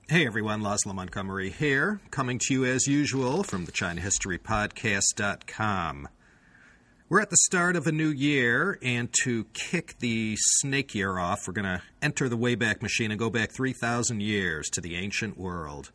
Hey everyone, Laszlo Montgomery here, coming to you as usual from the ChinaHistoryPodcast.com. We're at the start of a new year, and to kick the snake year off, we're going to enter the Wayback Machine and go back 3,000 years to the ancient world.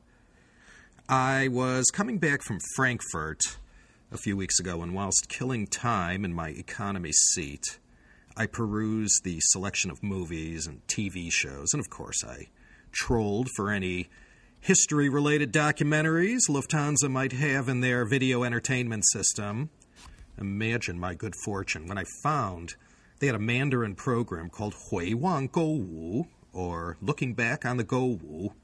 I was coming back from Frankfurt a few weeks ago, and whilst killing time in my economy seat, I perused the selection of movies and TV shows, and of course I trolled for any history-related documentaries Lufthansa might have in their video entertainment system. Imagine my good fortune when I found they had a Mandarin program called Hui Wang Gou Wu, or Looking Back on the Gou Wu.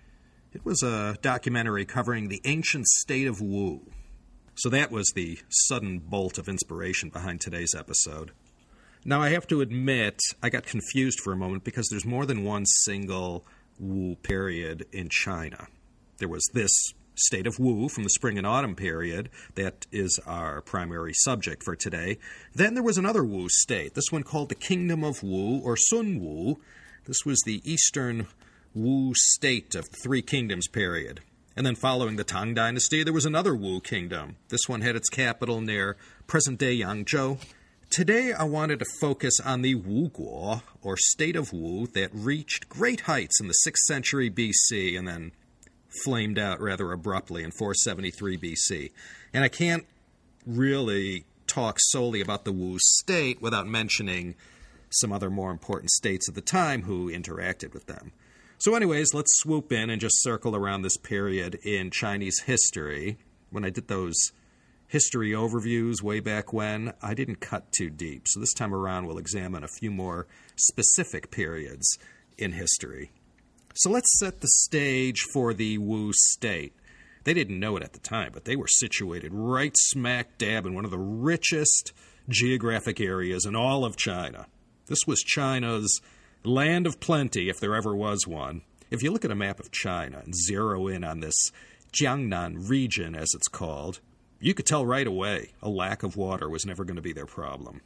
It was a documentary covering the ancient state of Wu. So that was the sudden bolt of inspiration behind today's episode. Now, I have to admit, I got confused for a moment because there's more than one single Wu period in China. There was this state of Wu from the spring and autumn period. That is our primary subject for today. Then there was another Wu state, this one called the Kingdom of Wu, or Sun Wu. This was the eastern Wu state of the Three Kingdoms period. And then following the Tang Dynasty, there was another Wu kingdom. This one had its capital near present-day Yangzhou. Today, I wanted to focus on the Wu Guo, or state of Wu, that reached great heights in the 6th century BC and then flamed out rather abruptly in 473 BC. And I can't really talk solely about the Wu state without mentioning some other more important states of the time who interacted with them. So anyways, let's swoop in and just circle around this period in Chinese history. When I did those history overviews way back when, I didn't cut too deep. So this time around, we'll examine a few more specific periods in history. So let's set the stage for the Wu state. They didn't know it at the time, but they were situated right smack dab in one of the richest geographic areas in all of China. This was China's land of plenty, if there ever was one. If you look at a map of China and zero in on this Jiangnan region, as it's called, you could tell right away a lack of water was never going to be their problem.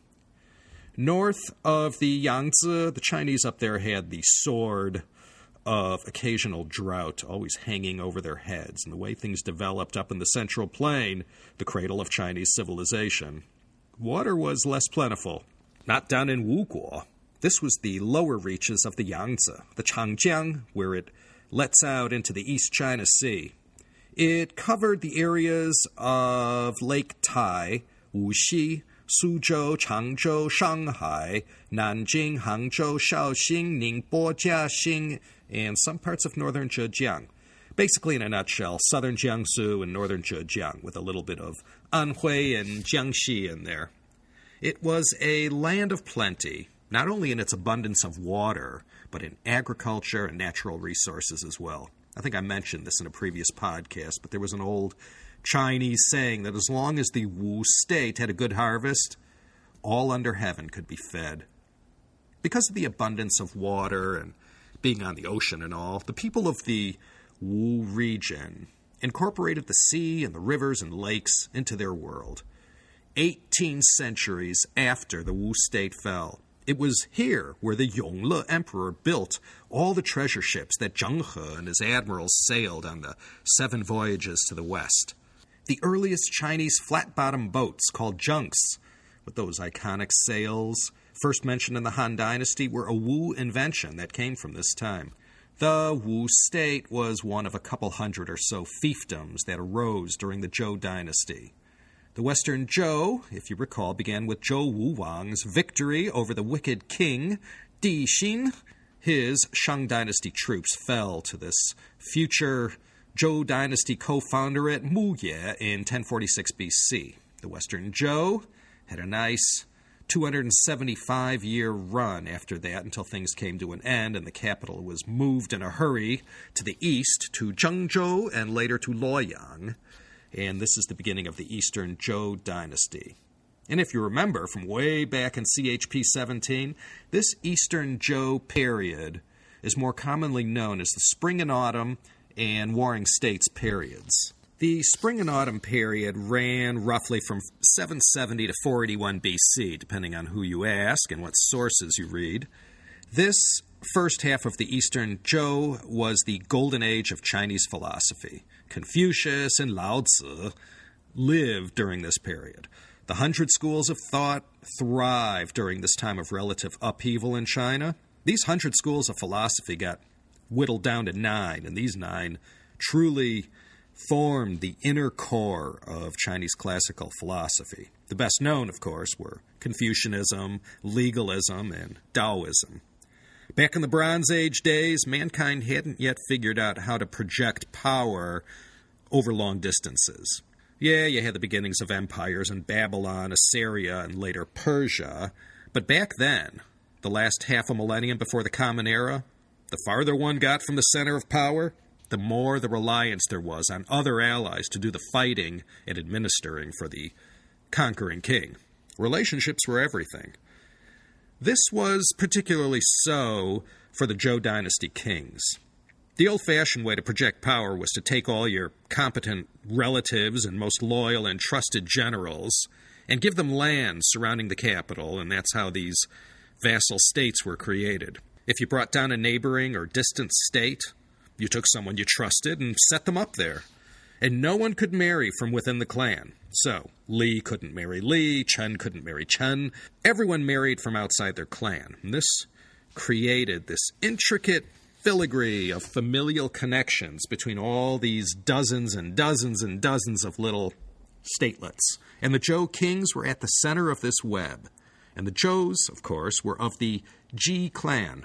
North of the Yangtze, the Chinese up there had the sword of occasional drought always hanging over their heads. And the way things developed up in the Central Plain, the cradle of Chinese civilization, water was less plentiful. Not down in Wuguo. This was the lower reaches of the Yangtze, the Changjiang, where it lets out into the East China Sea. It covered the areas of Lake Tai, Wuxi, Suzhou, Changzhou, Shanghai, Nanjing, Hangzhou, Shaoxing, Ningbo, Jiaxing, and some parts of northern Zhejiang. Basically, in a nutshell, southern Jiangsu and northern Zhejiang, with a little bit of Anhui and Jiangxi in there. It was a land of plenty, not only in its abundance of water, but in agriculture and natural resources as well. I think I mentioned this in a previous podcast, but there was an old Chinese saying that as long as the Wu state had a good harvest, all under heaven could be fed. Because of the abundance of water and being on the ocean and all, the people of the Wu region incorporated the sea and the rivers and lakes into their world. 18 centuries after the Wu state fell, it was here where the Yongle Emperor built all the treasure ships that Zheng He and his admirals sailed on the 7 voyages to the west. The earliest Chinese flat-bottom boats, called junks, with those iconic sails, first mentioned in the Han Dynasty, were a Wu invention that came from this time. The Wu state was one of a couple hundred or so fiefdoms that arose during the Zhou Dynasty. The Western Zhou, if you recall, began with Zhou Wuwang's victory over the wicked king, Di Xin. His Shang Dynasty troops fell to this future Zhou Dynasty co-founder at Muye in 1046 BC. The Western Zhou had a nice 275-year run after that until things came to an end and the capital was moved in a hurry to the east to Zhengzhou and later to Luoyang. And this is the beginning of the Eastern Zhou Dynasty. And if you remember from way back in CHP 17, this Eastern Zhou period is more commonly known as the Spring and Autumn and Warring States periods. The Spring and Autumn period ran roughly from 770 to 481 BC, depending on who you ask and what sources you read. This first half of the Eastern Zhou was the golden age of Chinese philosophy. Confucius and Lao Tzu lived during this period. The 100 schools of thought thrived during this time of relative upheaval in China. These 100 schools of philosophy got whittled down to 9, and these 9 truly formed the inner core of Chinese classical philosophy. The best known, of course, were Confucianism, legalism, and Taoism. Back in the Bronze Age days, mankind hadn't yet figured out how to project power over long distances. Yeah, you had the beginnings of empires in Babylon, Assyria, and later Persia. But back then, the last half a millennium before the Common Era, the farther one got from the center of power, the more the reliance there was on other allies to do the fighting and administering for the conquering king. Relationships were everything. This was particularly so for the Zhou dynasty kings. The old-fashioned way to project power was to take all your competent relatives and most loyal and trusted generals and give them land surrounding the capital, and that's how these vassal states were created. If you brought down a neighboring or distant state, you took someone you trusted and set them up there. And no one could marry from within the clan. So, Li couldn't marry Li, Chen couldn't marry Chen. Everyone married from outside their clan. And this created this intricate filigree of familial connections between all these dozens and dozens and dozens of little statelets. And the Zhou kings were at the center of this web. And the Zhous, of course, were of the Ji clan.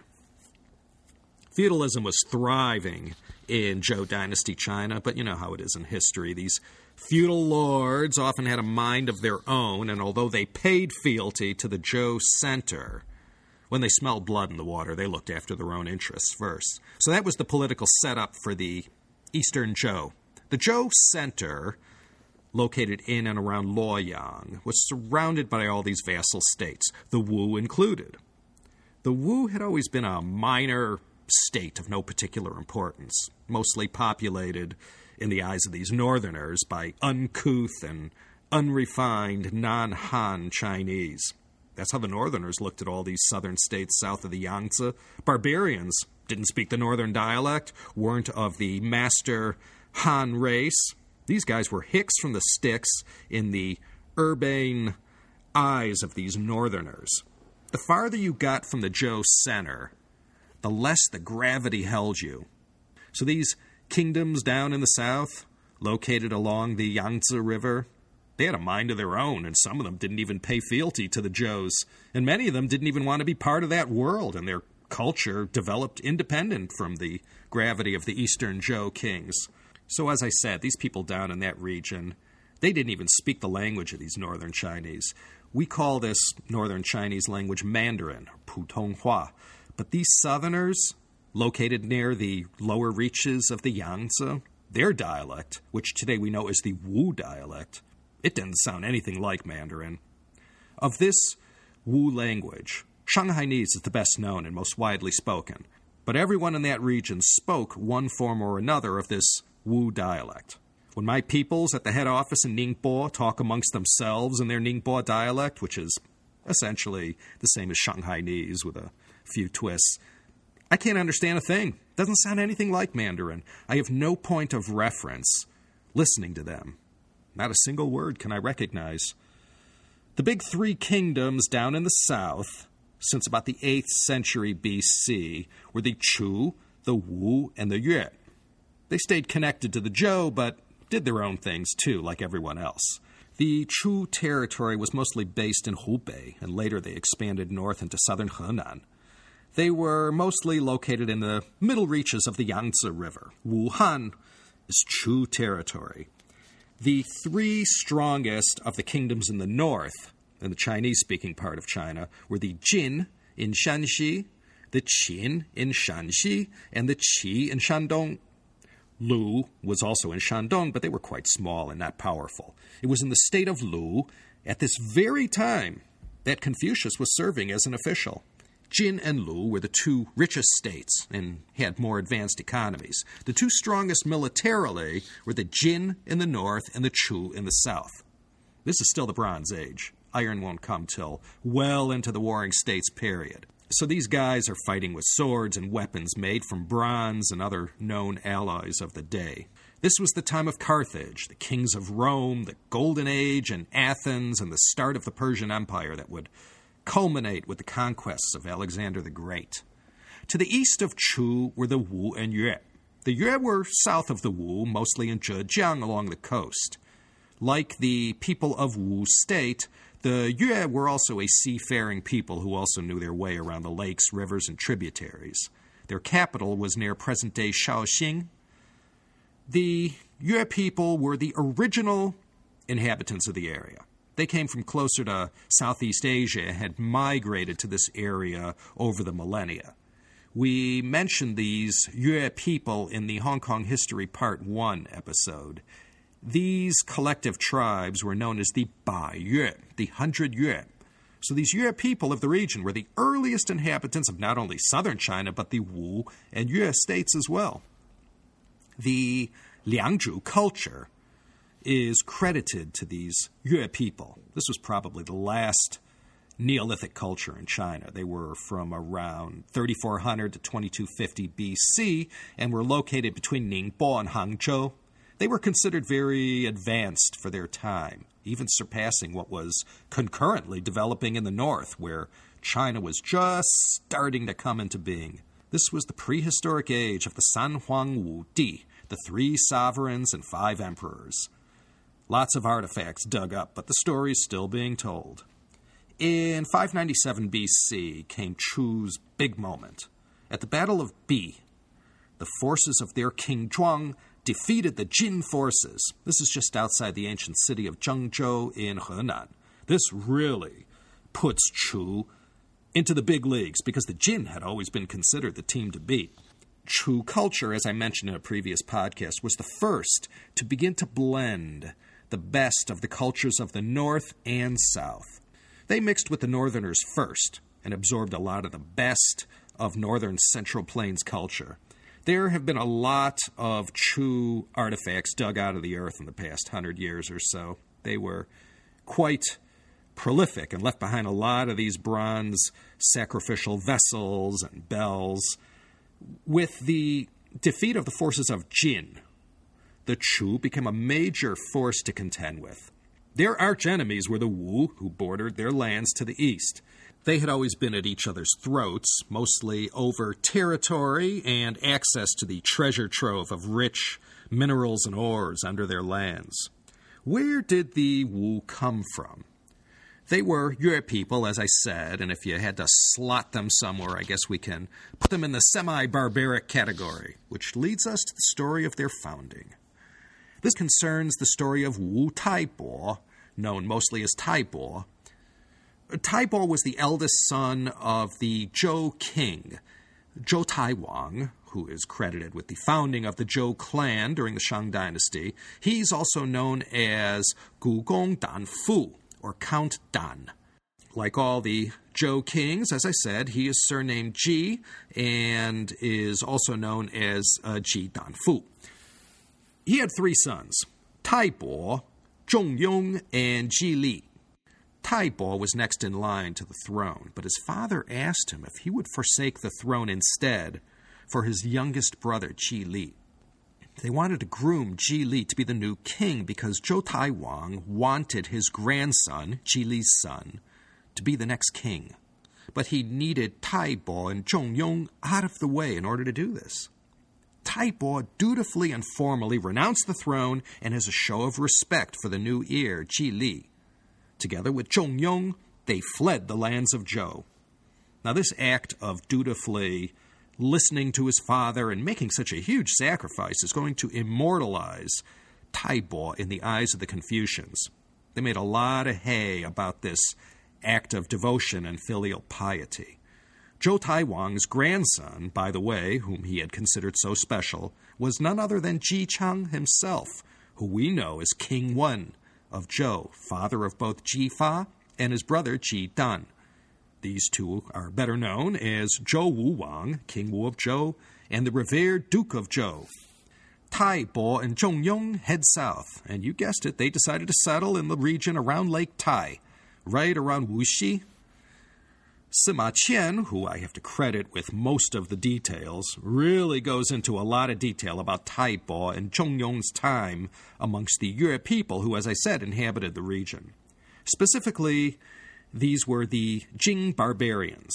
Feudalism was thriving in Zhou dynasty China, but you know how it is in history. These feudal lords often had a mind of their own, and although they paid fealty to the Zhou center, when they smelled blood in the water, they looked after their own interests first. So that was the political setup for the Eastern Zhou. The Zhou center, located in and around Luoyang, was surrounded by all these vassal states, the Wu included. The Wu had always been a minor state of no particular importance, mostly populated in the eyes of these northerners by uncouth and unrefined non-Han Chinese. That's how the northerners looked at all these southern states south of the Yangtze. Barbarians didn't speak the northern dialect, weren't of the master Han race. These guys were hicks from the sticks in the urbane eyes of these northerners. The farther you got from the Zhou center, the less the gravity held you. So these kingdoms down in the south, located along the Yangtze River, they had a mind of their own, and some of them didn't even pay fealty to the Zhous, and many of them didn't even want to be part of that world, and their culture developed independent from the gravity of the Eastern Zhou kings. So as I said, these people down in that region, they didn't even speak the language of these northern Chinese. We call this northern Chinese language Mandarin, or Putonghua. But these southerners, located near the lower reaches of the Yangtze, their dialect, which today we know as the Wu dialect, it didn't sound anything like Mandarin. Of this Wu language, Shanghainese is the best known and most widely spoken, but everyone in that region spoke one form or another of this Wu dialect. When my peoples at the head office in Ningbo talk amongst themselves in their Ningbo dialect, which is essentially the same as Shanghainese with a few twists, I can't understand a thing. Doesn't sound anything like Mandarin. I have no point of reference listening to them. Not a single word can I recognize. The big three kingdoms down in the south, since about the 8th century BC, were the Chu, the Wu, and the Yue. They stayed connected to the Zhou, but did their own things too, like everyone else. The Chu territory was mostly based in Hubei, and later they expanded north into southern Henan. They were mostly located in the middle reaches of the Yangtze River. Wuhan is Chu territory. The three strongest of the kingdoms in the north, in the Chinese-speaking part of China, were the Jin in Shanxi, the Qin in Shanxi, and the Qi in Shandong. Lu was also in Shandong, but they were quite small and not powerful. It was in the state of Lu, at this very time, that Confucius was serving as an official. Jin and Lu were the two richest states and had more advanced economies. The two strongest militarily were the Jin in the north and the Chu in the south. This is still the Bronze Age. Iron won't come till well into the Warring States period. So these guys are fighting with swords and weapons made from bronze and other known alloys of the day. This was the time of Carthage, the kings of Rome, the Golden Age, and Athens, and the start of the Persian Empire that would culminate with the conquests of Alexander the Great. To the east of Chu were the Wu and Yue. The Yue were south of the Wu, mostly in Zhejiang along the coast. Like the people of Wu state, the Yue were also a seafaring people who also knew their way around the lakes, rivers, and tributaries. Their capital was near present-day Shaoxing. The Yue people were the original inhabitants of the area. They came from closer to Southeast Asia and had migrated to this area over the millennia. We mentioned these Yue people in the Hong Kong History Part 1 episode. These collective tribes were known as the Ba Yue, the 100 Yue. So these Yue people of the region were the earliest inhabitants of not only southern China, but the Wu and Yue states as well. The Liangzhu culture is credited to these Yue people. This was probably the last Neolithic culture in China. They were from around 3400 to 2250 BC and were located between Ningbo and Hangzhou. They were considered very advanced for their time, even surpassing what was concurrently developing in the north, where China was just starting to come into being. This was the prehistoric age of the San Huang Wu Di, the 3 sovereigns and 5 emperors. Lots of artifacts dug up, but the story is still being told. In 597 BC came Chu's big moment. At the Battle of Bi, the forces of their king Zhuang defeated the Jin forces. This is just outside the ancient city of Zhengzhou in Henan. This really puts Chu into the big leagues because the Jin had always been considered the team to beat. Chu culture, as I mentioned in a previous podcast, was the first to begin to blend the best of the cultures of the north and south. They mixed with the northerners first and absorbed a lot of the best of northern Central Plains culture. There have been a lot of Chu artifacts dug out of the earth in the past 100 years or so. They were quite prolific and left behind a lot of these bronze sacrificial vessels and bells. With the defeat of the forces of Jin, the Chu became a major force to contend with. Their arch-enemies were the Wu, who bordered their lands to the east. They had always been at each other's throats, mostly over territory and access to the treasure trove of rich minerals and ores under their lands. Where did the Wu come from? They were Yue people, as I said, and if you had to slot them somewhere, I guess we can put them in the semi-barbaric category, which leads us to the story of their founding. This concerns the story of Wu Taibo, known mostly as Taibo. Taibo was the eldest son of the Zhou king, Zhou Taiwang, who is credited with the founding of the Zhou clan during the Shang dynasty. He's also known as Gugong Dan Fu, or Count Dan. Like all the Zhou kings, as I said, he is surnamed Ji and is also known as Ji Dan Fu. He had 3 sons, Taibo, Zhongyong, and Ji Li. Taibo was next in line to the throne, but his father asked him if he would forsake the throne instead for his youngest brother, Ji Li. They wanted to groom Ji Li to be the new king because Zhou Taiwang wanted his grandson, Ji Li's son, to be the next king. But he needed Taibo and Zhongyong out of the way in order to do this. Taibo dutifully and formally renounced the throne, and as a show of respect for the new heir, Ji Li, together with Zhongyong, they fled the lands of Zhou. Now this act of dutifully listening to his father and making such a huge sacrifice is going to immortalize Taibo in the eyes of the Confucians. They made a lot of hay about this act of devotion and filial piety. Zhou Taiwang's grandson, by the way, whom he had considered so special, was none other than Ji Chang himself, who we know as King Wen of Zhou, father of both Ji Fa and his brother Ji Dan. These two are better known as Zhou Wu Wang, King Wu of Zhou, and the revered Duke of Zhou. Taibo and Zhongyong head south, and you guessed it, they decided to settle in the region around Lake Tai, right around Wuxi. Sima Qian, who I have to credit with most of the details, really goes into a lot of detail about Taibo and Zhongyong's time amongst the Yue people who, as I said, inhabited the region. Specifically, these were the Jing barbarians.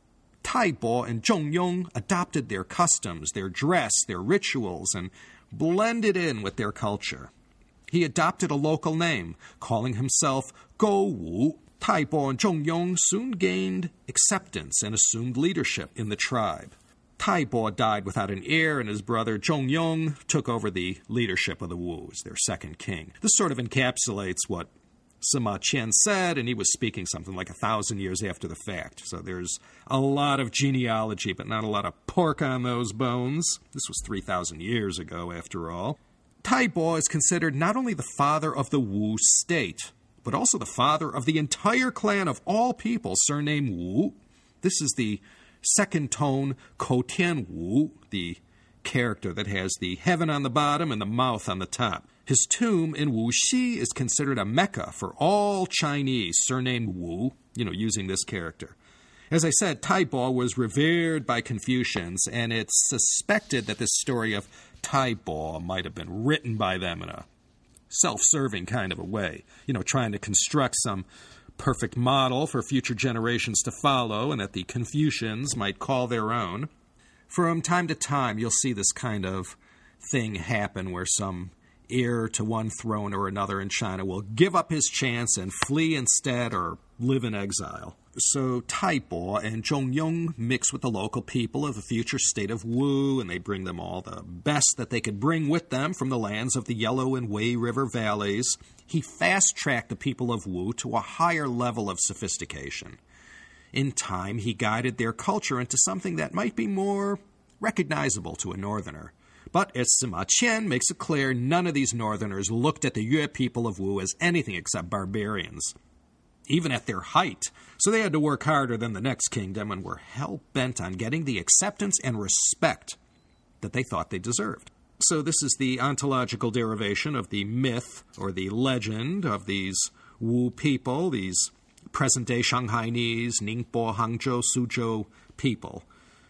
Taibo and Zhongyong adopted their customs, their dress, their rituals, and blended in with their culture. He adopted a local name, calling himself Gou Wu. Taibo and Zhongyong soon gained acceptance and assumed leadership in the tribe. Taibo died without an heir, and his brother Zhongyong took over the leadership of the Wu as their second king. This sort of encapsulates what Sima Qian said, and he was speaking something like 1,000 years after the fact. So there's a lot of genealogy, but not a lot of pork on those bones. This was 3,000 years ago, after all. Taibo is considered not only the father of the Wu state, but also the father of the entire clan of all people surnamed Wu. This is the second tone Koutian Wu, the character that has the heaven on the bottom and the mouth on the top. His tomb in Wuxi is considered a mecca for all Chinese surnamed Wu, using this character. As I said, Taibo was revered by Confucians, and it's suspected that this story of Taibo might have been written by them in a self-serving kind of a way, trying to construct some perfect model for future generations to follow and that the Confucians might call their own. From time to time, you'll see this kind of thing happen where some heir to one throne or another in China will give up his chance and flee instead or live in exile. So Taibo and Zhongyong mix with the local people of the future state of Wu, and they bring them all the best that they could bring with them from the lands of the Yellow and Wei River valleys. He fast-tracked the people of Wu to a higher level of sophistication. In time, he guided their culture into something that might be more recognizable to a northerner. But as Sima Qian makes it clear, none of these northerners looked at the Yue people of Wu as anything except barbarians, even at their height. So they had to work harder than the next kingdom and were hell-bent on getting the acceptance and respect that they thought they deserved. So this is the ontological derivation of the myth or the legend of these Wu people, these present-day Shanghainese, Ningbo, Hangzhou, Suzhou people.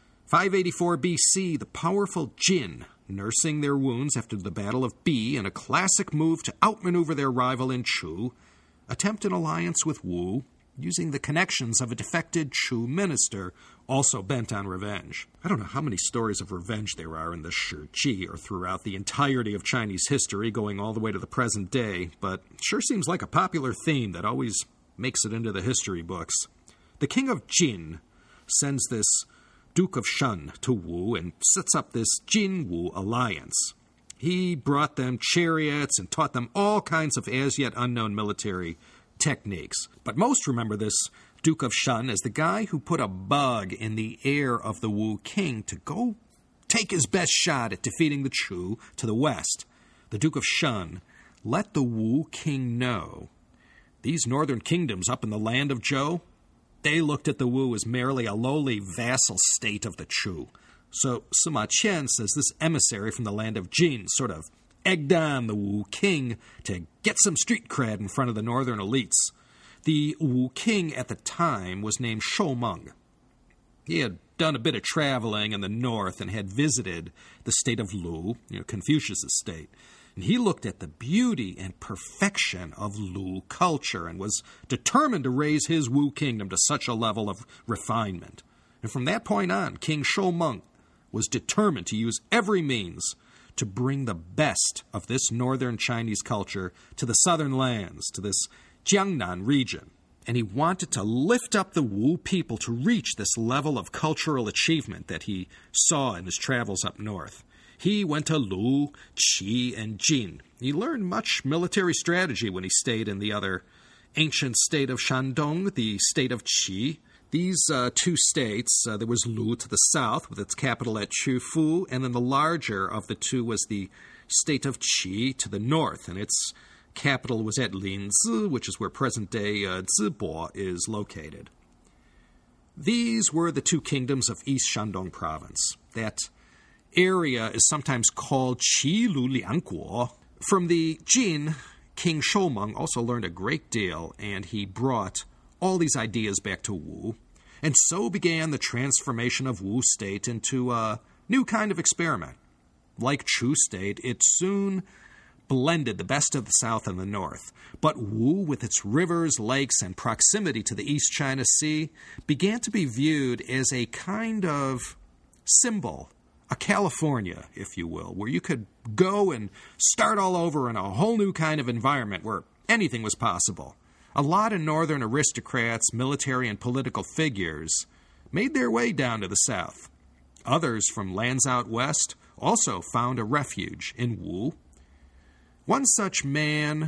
584 BC, the powerful Jin, nursing their wounds after the Battle of Bi in a classic move to outmaneuver their rival in Chu, attempt an alliance with Wu, using the connections of a defected Chu minister, also bent on revenge. I don't know how many stories of revenge there are in the Shiji or throughout the entirety of Chinese history, going all the way to the present day, but it sure seems like a popular theme that always makes it into the history books. The king of Jin sends this Duke of Shen to Wu and sets up this Jin-Wu alliance. He brought them chariots and taught them all kinds of as-yet unknown military techniques. But most remember this Duke of Shen as the guy who put a bug in the ear of the Wu king to go take his best shot at defeating the Chu to the west. The Duke of Shen let the Wu king know these northern kingdoms up in the land of Zhou, they looked at the Wu as merely a lowly vassal state of the Chu. So Sima Qian says this emissary from the land of Jin sort of egged on the Wu king to get some street cred in front of the northern elites. The Wu king at the time was named Shou Meng. He had done a bit of traveling in the north and had visited the state of Lu, Confucius' state. And he looked at the beauty and perfection of Lu culture and was determined to raise his Wu kingdom to such a level of refinement. And from that point on, King Shou Meng was determined to use every means to bring the best of this northern Chinese culture to the southern lands, to this Jiangnan region. And he wanted to lift up the Wu people to reach this level of cultural achievement that he saw in his travels up north. He went to Lu, Qi, and Jin. He learned much military strategy when he stayed in the other ancient state of Shandong, the state of Qi. These two states, there was Lu to the south with its capital at Qufu, and then the larger of the two was the state of Qi to the north, and its capital was at Linzi, which is where present-day Zibo is located. These were the two kingdoms of East Shandong province. That area is sometimes called Qilu Liangguo. From the Jin, King Shou Meng also learned a great deal, and he brought all these ideas back to Wu. And so began the transformation of Wu State into a new kind of experiment. Like Chu State, it soon blended the best of the South and the North. But Wu, with its rivers, lakes, and proximity to the East China Sea, began to be viewed as a kind of symbol, a California, if you will, where you could go and start all over in a whole new kind of environment where anything was possible. A lot of northern aristocrats, military and political figures made their way down to the south. Others from lands out west also found a refuge in Wu. One such man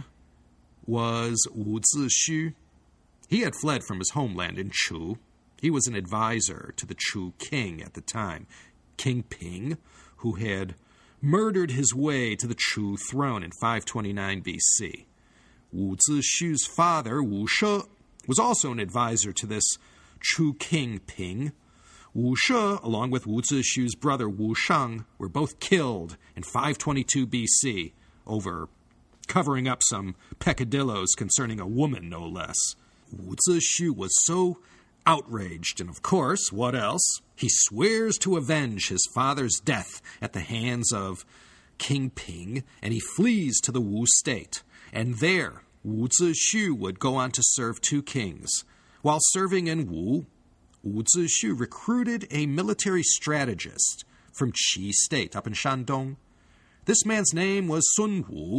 was Wu Zixu. He had fled from his homeland in Chu. He was an advisor to the Chu king at the time, King Ping, who had murdered his way to the Chu throne in 529 BC. Wu Zixu's father, Wu She, was also an advisor to this Chu king Ping. Wu She, along with Wu Zixu's brother Wu Sheng, were both killed in 522 BC over covering up some peccadillos concerning a woman, no less. Wu Zixu was so outraged, and of course, what else? He swears to avenge his father's death at the hands of King Ping, and he flees to the Wu state. And there, Wu Zixu would go on to serve two kings. While serving in Wu, Wu Zixu recruited a military strategist from Qi State up in Shandong. This man's name was Sun Wu.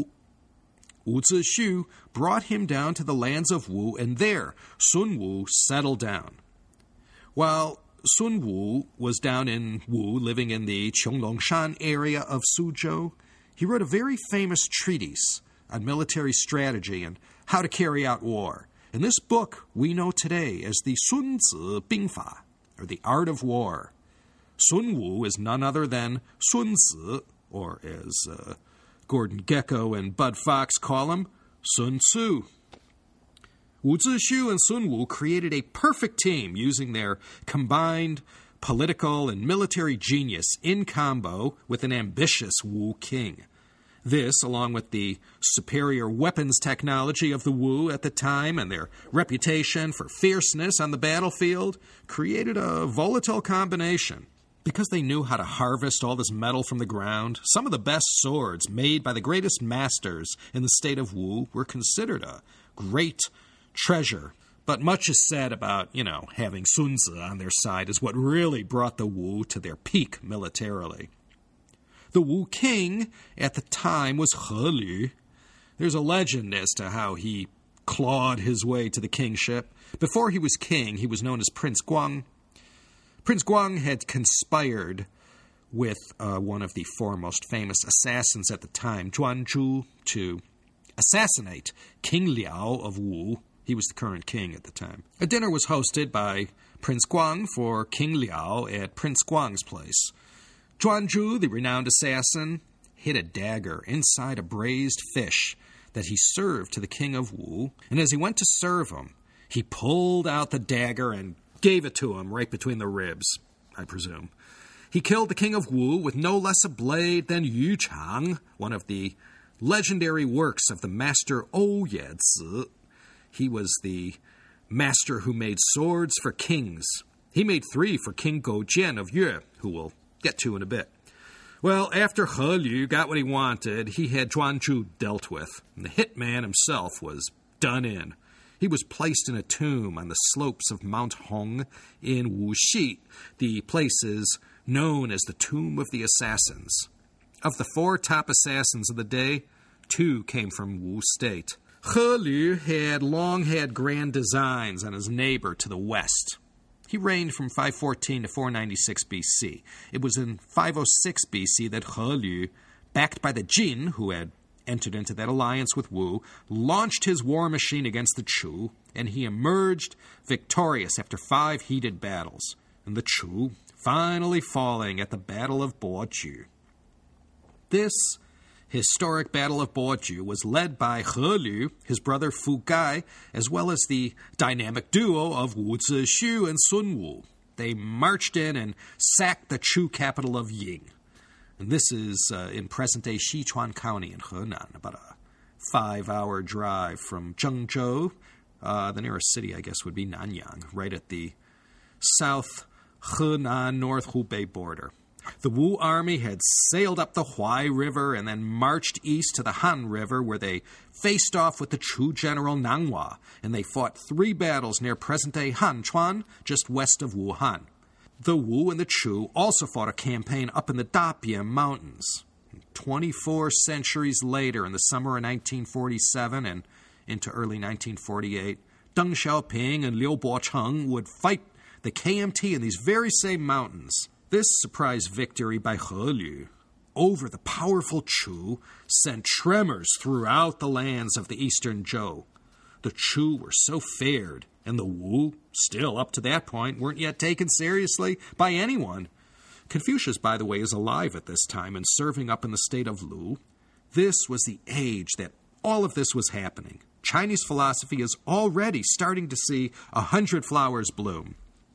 Wu Zixu brought him down to the lands of Wu, and there Sun Wu settled down. While Sun Wu was down in Wu, living in the Qionglongsan area of Suzhou, he wrote a very famous treatise on military strategy and how to carry out war. And this book we know today as the Sun Zi Bingfa, or the Art of War. Sun Wu is none other than Sun Zi, or as Gordon Gekko and Bud Fox call him, Sun Tzu. Wu Zixu and Sun Wu created a perfect team using their combined political and military genius in combo with an ambitious Wu king. This, along with the superior weapons technology of the Wu at the time and their reputation for fierceness on the battlefield, created a volatile combination. Because they knew how to harvest all this metal from the ground, some of the best swords made by the greatest masters in the state of Wu were considered a great treasure. But much is said about, having Sun Tzu on their side is what really brought the Wu to their peak militarily. The Wu king at the time was He Lu. There's a legend as to how he clawed his way to the kingship. Before he was king, he was known as Prince Guang. Prince Guang had conspired with one of the foremost famous assassins at the time, Zhuan Zhu, to assassinate King Liao of Wu. He was the current king at the time. A dinner was hosted by Prince Guang for King Liao at Prince Guang's place. Zhuan Zhu, the renowned assassin, hid a dagger inside a braised fish that he served to the king of Wu, and as he went to serve him, he pulled out the dagger and gave it to him right between the ribs, I presume. He killed the king of Wu with no less a blade than Yu Chang, one of the legendary works of the master Ou Yezi. He was the master who made swords for kings. He made 3 for King Goujian of Yue, who we'll get to in a bit. Well, after He Lu got what he wanted, he had Zhuan Zhu dealt with, and the hitman himself was done in. He was placed in a tomb on the slopes of Mount Hong in Wuxi, the places known as the Tomb of the Assassins. Of the 4 top assassins of the day, 2 came from Wu State. He Lu had long had grand designs on his neighbor to the west. He reigned from 514 to 496 BC. It was in 506 BC that He Lu, backed by the Jin, who had entered into that alliance with Wu, launched his war machine against the Chu, and he emerged victorious after 5 heated battles, and the Chu finally falling at the Battle of Boju. This historic Battle of Boju was led by He Lu, his brother Fu Gai, as well as the dynamic duo of Wu Zixu and Sun Wu. They marched in and sacked the Chu capital of Ying. And this is in present-day Sichuan County in Henan, about a 5-hour drive from Zhengzhou. The nearest city, I guess, would be Nanyang, right at the south Henan, north Hubei border. The Wu army had sailed up the Huai River and then marched east to the Han River, where they faced off with the Chu general Nanghua, and they fought 3 battles near present-day Hanchuan, just west of Wuhan. The Wu and the Chu also fought a campaign up in the Dapian Mountains. 24 centuries later, in the summer of 1947 and into early 1948, Deng Xiaoping and Liu Bocheng would fight the KMT in these very same mountains. This surprise victory by He Lu over the powerful Chu sent tremors throughout the lands of the eastern Zhou. The Chu were so feared, and the Wu, still up to that point, weren't yet taken seriously by anyone. Confucius, by the way, is alive at this time and serving up in the state of Lu. This was the age that all of this was happening. Chinese philosophy is already starting to see 100 flowers bloom.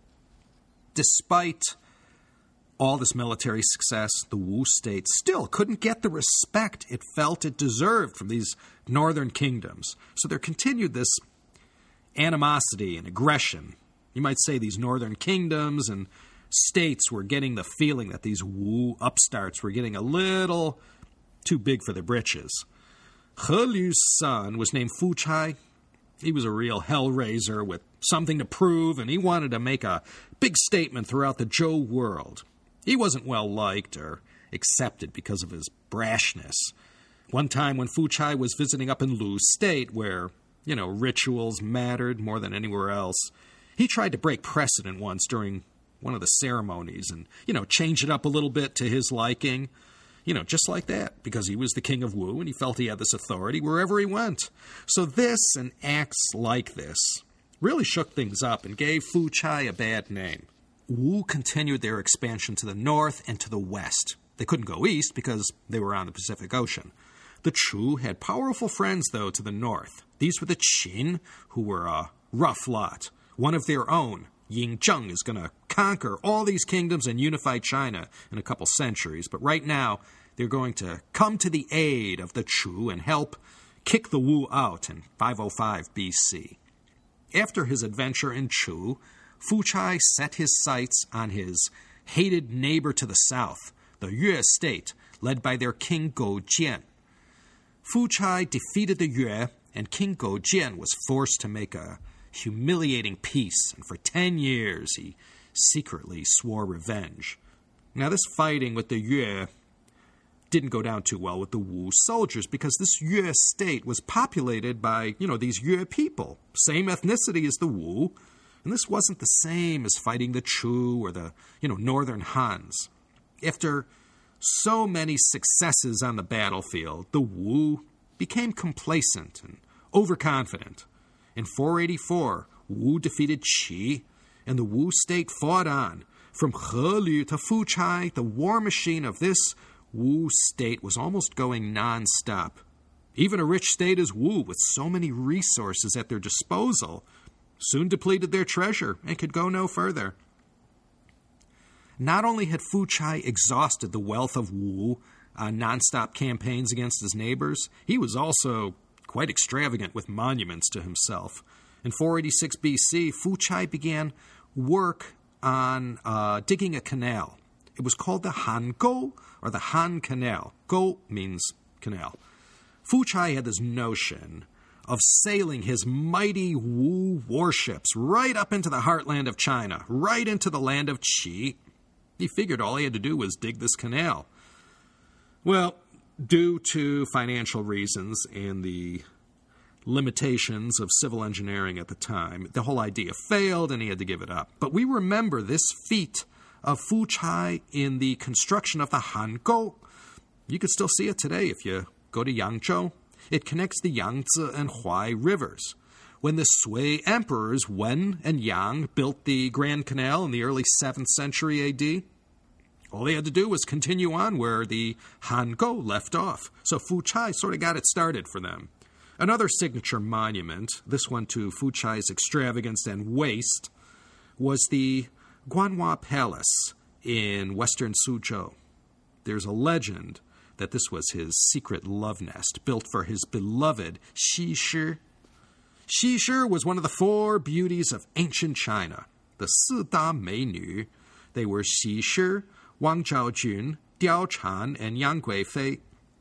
Despite all this military success, the Wu state still couldn't get the respect it felt it deserved from these northern kingdoms. So there continued this animosity and aggression. You might say these northern kingdoms and states were getting the feeling that these Wu upstarts were getting a little too big for their britches. He Lu's son was named Fu Chai. He was a real hellraiser with something to prove, and he wanted to make a big statement throughout the Zhou world. He wasn't well liked or accepted because of his brashness. One time when Fu Chai was visiting up in Lu State, where, rituals mattered more than anywhere else, he tried to break precedent once during one of the ceremonies and, change it up a little bit to his liking. Just like that, because he was the king of Wu and he felt he had this authority wherever he went. So this and acts like this really shook things up and gave Fu Chai a bad name. Wu continued their expansion to the north and to the west. They couldn't go east because they were on the Pacific Ocean. The Chu had powerful friends, though, to the north. These were the Qin, who were a rough lot. One of their own, Ying Zheng, is going to conquer all these kingdoms and unify China in a couple centuries. But right now, they're going to come to the aid of the Chu and help kick the Wu out in 505 BC. After his adventure in Chu, Fu Chai set his sights on his hated neighbor to the south, the Yue state, led by their king Go Jian. Fu Chai defeated the Yue, and King Go Jian was forced to make a humiliating peace, and for 10 years he secretly swore revenge. Now, this fighting with the Yue didn't go down too well with the Wu soldiers because this Yue state was populated by, these Yue people, same ethnicity as the Wu, and this wasn't the same as fighting the Chu or the, northern Hans. After so many successes on the battlefield, the Wu became complacent and overconfident. In 484, Wu defeated Qi, and the Wu state fought on. From He Lu to Fu Chai, the war machine of this Wu state was almost going non-stop. Even a rich state as Wu, with so many resources at their disposal, soon depleted their treasure and could go no further. Not only had Fu Chai exhausted the wealth of Wu on non-stop campaigns against his neighbors, he was also quite extravagant with monuments to himself. In 486 BC, Fu Chai began work on digging a canal. It was called the Han Go, or the Han Canal. Go means canal. Fu Chai had this notion of sailing his mighty Wu warships right up into the heartland of China, right into the land of Qi. He figured all he had to do was dig this canal. Well, due to financial reasons and the limitations of civil engineering at the time, the whole idea failed and he had to give it up. But we remember this feat of Fu Chai in the construction of the Han Go. You can still see it today if you go to Yangzhou. It connects the Yangtze and Huai rivers. When the Sui emperors Wen and Yang built the Grand Canal in the early 7th century AD, all they had to do was continue on where the Han Go left off. So Fu Chai sort of got it started for them. Another signature monument, this one to Fu Chai's extravagance and waste, was the Guanhua Palace in western Suzhou. There's a legend that this was his secret love nest, built for his beloved Xi Shi. Xi Shi was one of the 4 beauties of ancient China. the 四大美女. They were Xi Shi, Wang Zhaojun, Diao Chan, and Yang Guifei.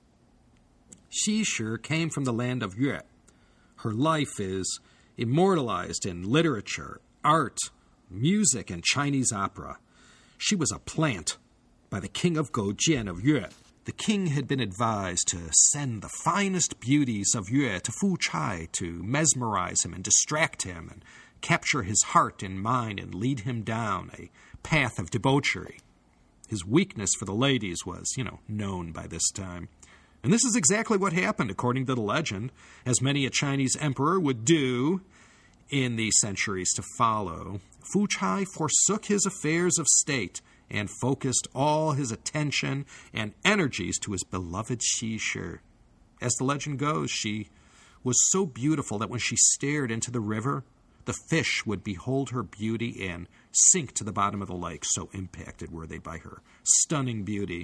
Xi Shi came from the land of Yue. Her life is immortalized in literature, art, music, and Chinese opera. She was a plant by the king of Goujian of Yue. The king had been advised to send the finest beauties of Yue to Fu Chai to mesmerize him and distract him and capture his heart and mind and lead him down a path of debauchery. His weakness for the ladies was, known by this time. And this is exactly what happened, according to the legend, as many a Chinese emperor would do in the centuries to follow. Fu Chai forsook his affairs of state and focused all his attention and energies to his beloved Xi Shi. As the legend goes, she was so beautiful that when she stared into the river, the fish would behold her beauty and sink to the bottom of the lake, so impacted were they by her stunning beauty.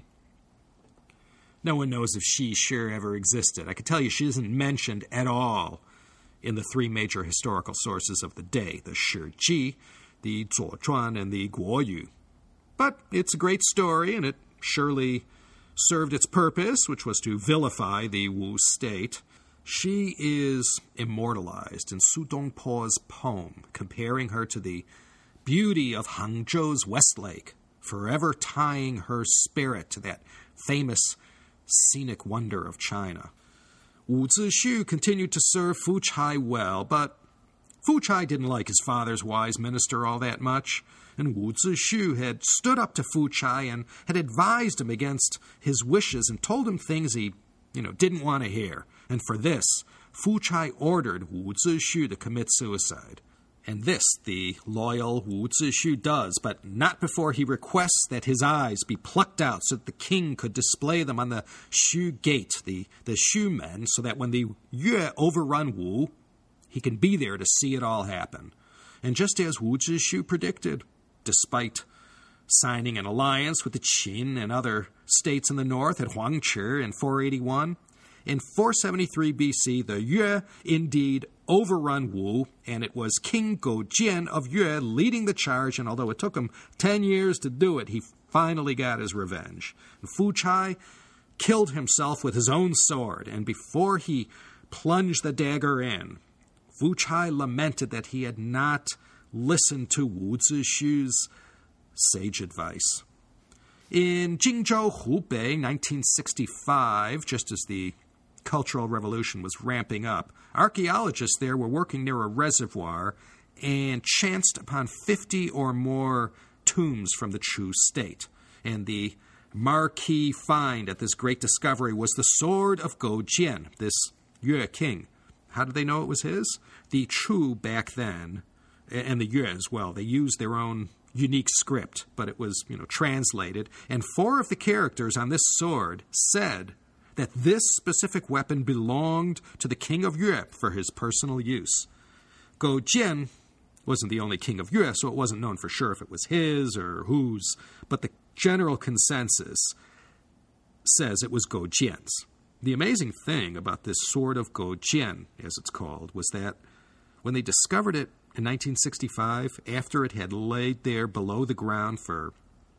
No one knows if Xi Shi ever existed. I can tell you she isn't mentioned at all in the three major historical sources of the day, the Shi Ji, the Zuo Zhuan, and the Guo Yu. But it's a great story, and it surely served its purpose, which was to vilify the Wu state. She is immortalized in Su Dongpo's poem, comparing her to the beauty of Hangzhou's Westlake, forever tying her spirit to that famous scenic wonder of China. Wu Zixu continued to serve Fu Chai well, but Fu Chai didn't like his father's wise minister all that much, and Wu Zixu had stood up to Fu Chai and had advised him against his wishes and told him things he, didn't want to hear. And for this, Fu Chai ordered Wu Zixu to commit suicide. And this the loyal Wu Zixu does, but not before he requests that his eyes be plucked out so that the king could display them on the Shu gate, the Shu men, so that when the Yue overrun Wu, he can be there to see it all happen. And just as Wu Zixu predicted, despite signing an alliance with the Qin and other states in the north at Huangchi in 481, in 473 BC, the Yue indeed overrun Wu, and it was King Goujian of Yue leading the charge, and although it took him 10 years to do it, he finally got his revenge. And Fu Chai killed himself with his own sword, and before he plunged the dagger in, Fu Chai lamented that he had not listened to Wu Zixu's sage advice. In Jingzhou, Hubei, 1965, just as the Cultural Revolution was ramping up, archaeologists there were working near a reservoir and chanced upon 50 or more tombs from the Chu state. And the marquee find at this great discovery was the sword of Goujian, this Yue king. How did they know it was his? The Chu back then, and the Yue as well, they used their own unique script, but it was, translated. And 4 of the characters on this sword said that this specific weapon belonged to the king of Yue for his personal use. Goujian wasn't the only king of Yue, so it wasn't known for sure if it was his or whose, but the general consensus says it was Goujian's. The amazing thing about this sword of Goujian, as it's called, was that when they discovered it in 1965, after it had laid there below the ground for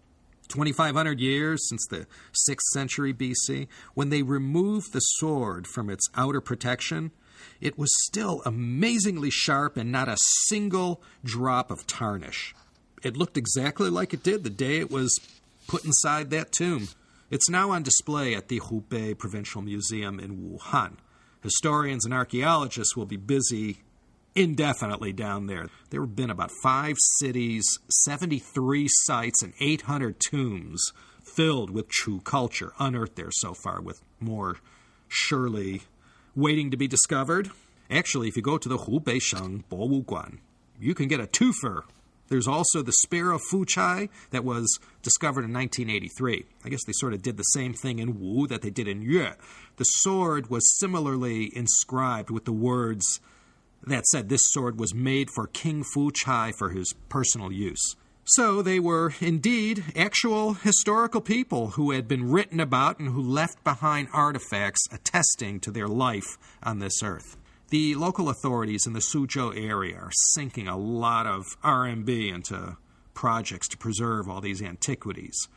2,500 years, since the 6th century BC, when they removed the sword from its outer protection, it was still amazingly sharp and not a single drop of tarnish. It looked exactly like it did the day it was put inside that tomb. It's now on display at the Hubei Provincial Museum in Wuhan. Historians and archaeologists will be busy indefinitely down there. There have been about 5 cities, 73 sites, and 800 tombs filled with Chu culture unearthed there so far, with more surely waiting to be discovered. Actually, if you go to the Hubeisheng Bowuguan, you can get a twofer. There's also the spear of Fu Chai that was discovered in 1983. I guess they sort of did the same thing in Wu that they did in Yue. The sword was similarly inscribed with the words that said this sword was made for King Fu Chai for his personal use. So they were indeed actual historical people who had been written about and who left behind artifacts attesting to their life on this earth. The local authorities in the Suzhou area are sinking a lot of RMB into projects to preserve all these antiquities.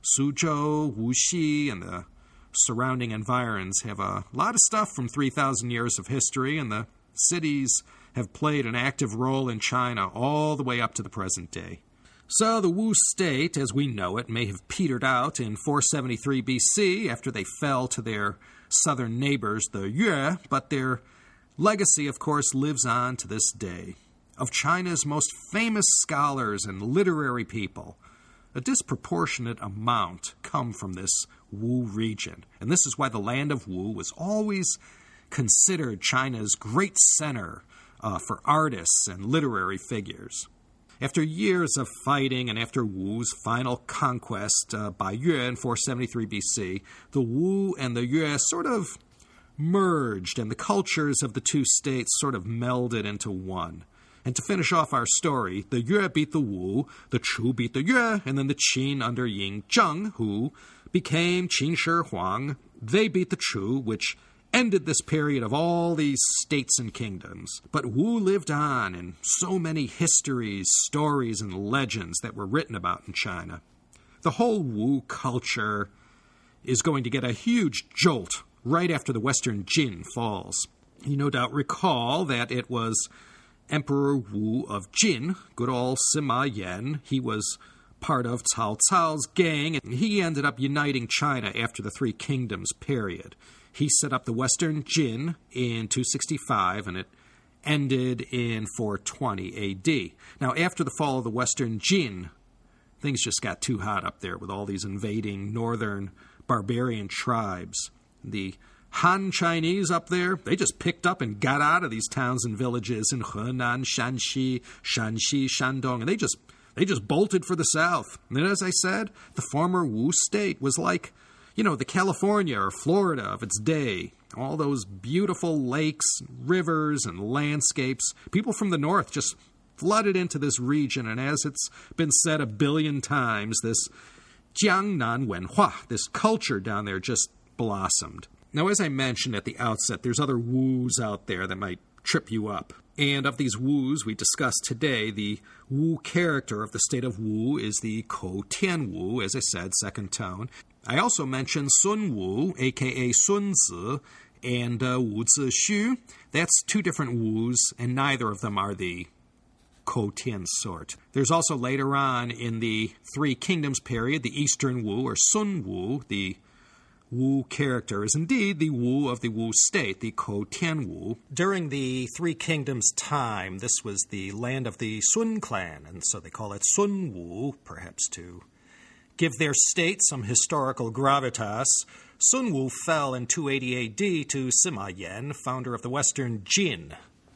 Suzhou, Wuxi, and the surrounding environs have a lot of stuff from 3,000 years of history, and the cities have played an active role in China all the way up to the present day. So the Wu state, as we know it, may have petered out in 473 BC after they fell to their southern neighbors, the Yue, but their legacy, of course, lives on to this day. Of China's most famous scholars and literary people, a disproportionate amount come from this Wu region. And this is why the land of Wu was always considered China's great center for artists and literary figures. After years of fighting and after Wu's final conquest by Yue in 473 BC, the Wu and the Yue sort of merged, and the cultures of the two states sort of melded into one. And to finish off our story, the Yue beat the Wu, the Chu beat the Yue, and then the Qin under Ying Zheng, who became Qin Shi Huang, they beat the Chu, which ended this period of all these states and kingdoms. But Wu lived on in so many histories, stories, and legends that were written about in China. The whole Wu culture is going to get a huge jolt right after the Western Jin falls. You no doubt recall that it was Emperor Wu of Jin, good old Sima Yan. He was part of Cao Cao's gang, and he ended up uniting China after the Three Kingdoms period. He set up the Western Jin in 265, and it ended in 420 A.D. Now, after the fall of the Western Jin, things just got too hot up there with all these invading northern barbarian tribes. The Han Chinese up there, they just picked up and got out of these towns and villages in Henan, Shanxi, Shandong, and they just bolted for the south. And then, as I said, the former Wu state was like, the California or Florida of its day. All those beautiful lakes, rivers, and landscapes. People from the north just flooded into this region, and as it's been said 1 billion times, this Jiangnan Wenhua, this culture down there just blossomed. Now, as I mentioned at the outset, there's other Wus out there that might trip you up. And of these Wus we discussed today, the Wu character of the state of Wu is the Kou Tian Wu, as I said, second tone. I also mentioned Sun Wu, a.k.a. Sun Zi, and Wu Zixu. That's two different Wus, and neither of them are the Kou Tian sort. There's also later on in the Three Kingdoms period, the Eastern Wu, or Sun Wu. The Wu character is indeed the Wu of the Wu state, the Kou Tian Wu. During the Three Kingdoms time, this was the land of the Sun clan, and so they call it Sun Wu, perhaps to give their state some historical gravitas. Sun Wu fell in 280 A.D. to Sima Yan, founder of the Western Jin.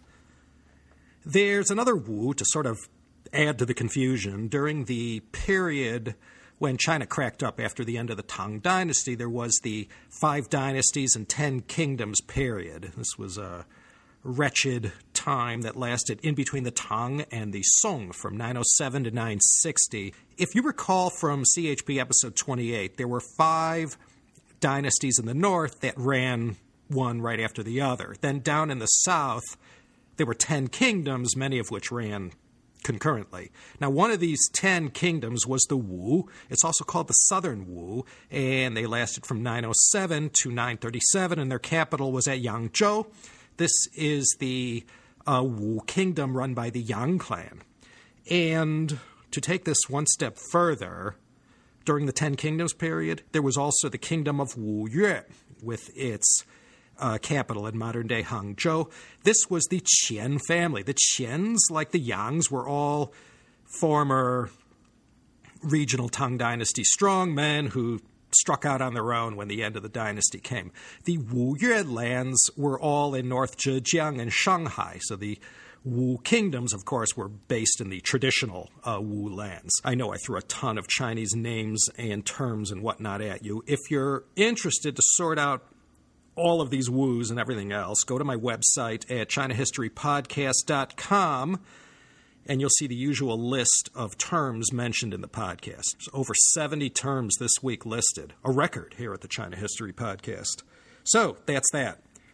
There's another Wu to sort of add to the confusion. During the period when China cracked up after the end of the Tang Dynasty, there was the 5 dynasties and 10 kingdoms period. This was a wretched time that lasted in between the Tang and the Song from 907 to 960. If you recall from CHP episode 28, there were 5 dynasties in the north that ran one right after the other. Then down in the south, there were 10 kingdoms, many of which ran concurrently. Now, one of these 10 kingdoms was the Wu. It's also called the Southern Wu, and they lasted from 907 to 937, and their capital was at Yangzhou. This is the Wu kingdom run by the Yang clan. And to take this one step further, during the 10 kingdoms period, there was also the kingdom of Wu Yue, with its capital in modern-day Hangzhou. This was the Qian family. The Qians, like the Yangs, were all former regional Tang Dynasty strongmen who struck out on their own when the end of the dynasty came. The Wu Yue lands were all in North Zhejiang and Shanghai, so the Wu kingdoms, of course, were based in the traditional Wu lands. I know I threw a ton of Chinese names and terms and whatnot at you. If you're interested to sort out all of these Wus and everything else, go to my website at ChinaHistoryPodcast.com, and you'll see the usual list of terms mentioned in the podcast. There's over 70 terms this week listed, a record here at the China History Podcast. So, that's that.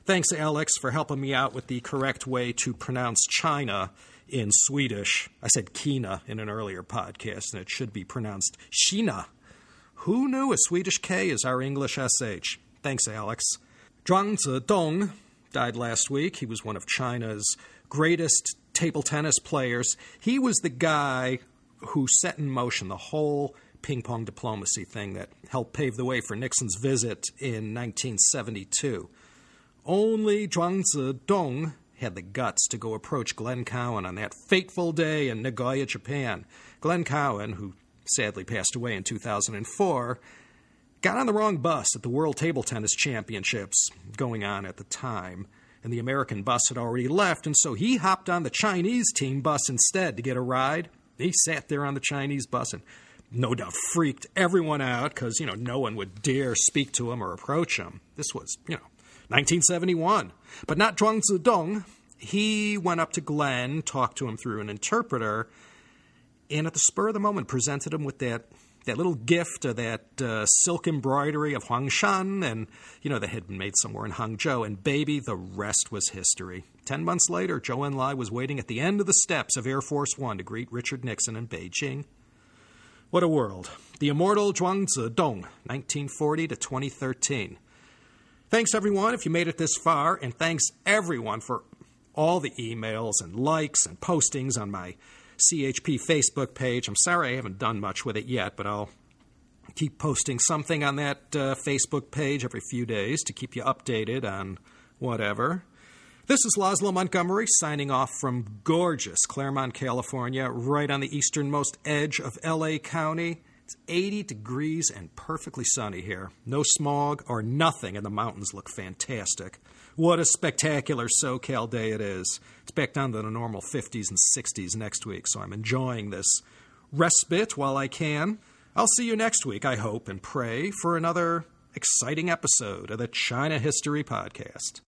Thanks, Alex, for helping me out with the correct way to pronounce China in Swedish. I said Kina in an earlier podcast, and it should be pronounced Kina. Who knew a Swedish K is our English SH? Thanks, Alex. Zhuang Zedong died last week. He was one of China's greatest table tennis players. He was the guy who set in motion the whole ping-pong diplomacy thing that helped pave the way for Nixon's visit in 1972. Only Zhuang Zedong had the guts to go approach Glenn Cowan on that fateful day in Nagoya, Japan. Glenn Cowan, who sadly passed away in 2004, got on the wrong bus at the World Table Tennis Championships going on at the time, and the American bus had already left, and so he hopped on the Chinese team bus instead to get a ride. He sat there on the Chinese bus and no doubt freaked everyone out because, no one would dare speak to him or approach him. This was, 1971. But not Zhuang Zedong. He went up to Glenn, talked to him through an interpreter, and at the spur of the moment presented him with that little gift of that silk embroidery of Huangshan, and, that had been made somewhere in Hangzhou. And baby, the rest was history. 10 months later, Zhou Enlai was waiting at the end of the steps of Air Force One to greet Richard Nixon in Beijing. What a world. The immortal Zhuang Zedong, 1940 to 2013. Thanks, everyone, if you made it this far, and thanks, everyone, for all the emails and likes and postings on my CHP Facebook page. I'm sorry I haven't done much with it yet, but I'll keep posting something on that Facebook page every few days to keep you updated on whatever. This is Laszlo Montgomery signing off from gorgeous Claremont, California, right on the easternmost edge of L.A. County. It's 80 degrees and perfectly sunny here. No smog or nothing, and the mountains look fantastic. What a spectacular SoCal day it is. It's back down to the normal 50s and 60s next week, so I'm enjoying this respite while I can. I'll see you next week, I hope and pray, for another exciting episode of the China History Podcast.